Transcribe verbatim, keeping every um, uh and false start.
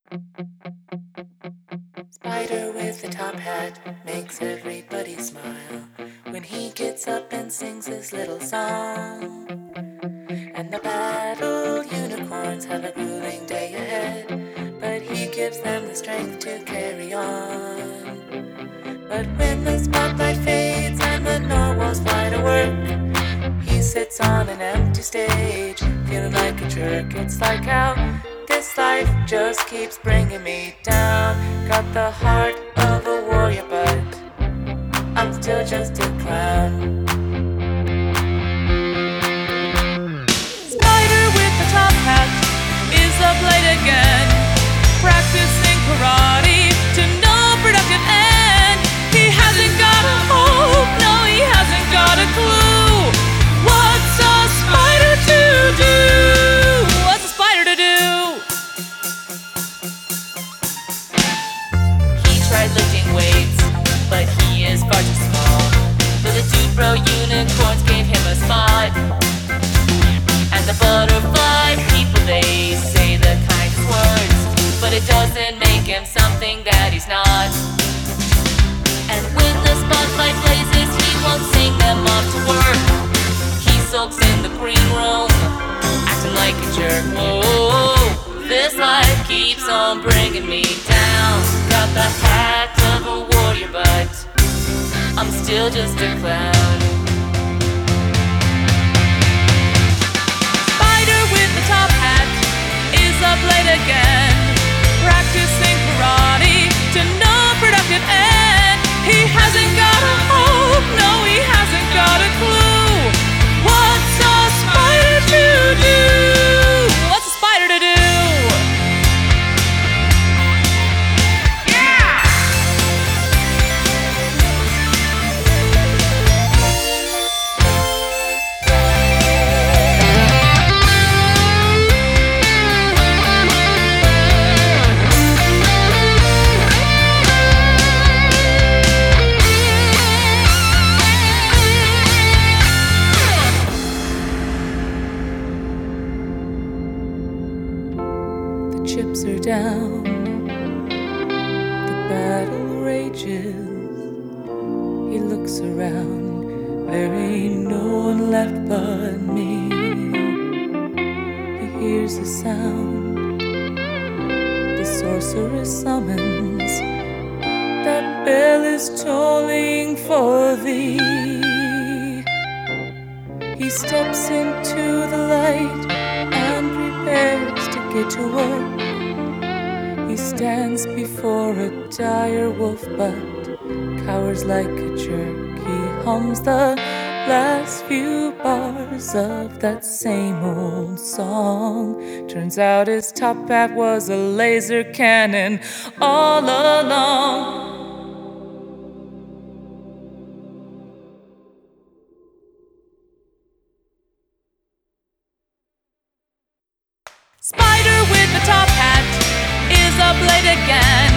Spider with the top hat makes everybody smile when he gets up and sings his little song. And the battle unicorns have a grueling day ahead, but he gives them the strength to carry on. But when the spotlight fades and the narwhals fly to work, he sits on an empty stage, feeling like a jerk. It's like how this life just keeps bringing me down. Got the heart of a warrior, but I'm still just a clown. Spider with the top hat is up late again, practicing karate to no productive end. He hasn't got a hope, no, he hasn't got a clue. What's a spider to do? What's a spider to do? He tried lifting weights, but he is far too small. But the two bro unicorns gave him a spot. And the butterfly people, they say the kindest words, but it doesn't make him something that he's not. And when the spotlight blazes, he won't sing them off to work. He sulks in the green room, acting like a jerk. Whoa, this life keeps on bringing me down. Got the hat of a warrior, but I'm still just a clown. Spider with the top hat is up late again, practicing karate to no productive end. He hasn't got a hope, no, he hasn't got a clue. What's a spider to do? What's a spider to do? Yeah! The chips are down, the battle rages. He looks around, there ain't no one left but me. He hears a sound, the sorceress summons. That bell is tolling for thee. He steps into the light and prepares to get to work. He stands before a dire wolf, but cowers like a jerk. He hums the last few bars of that same old song. Turns out his top hat was a laser cannon all along. Spider with the top hat is up late again,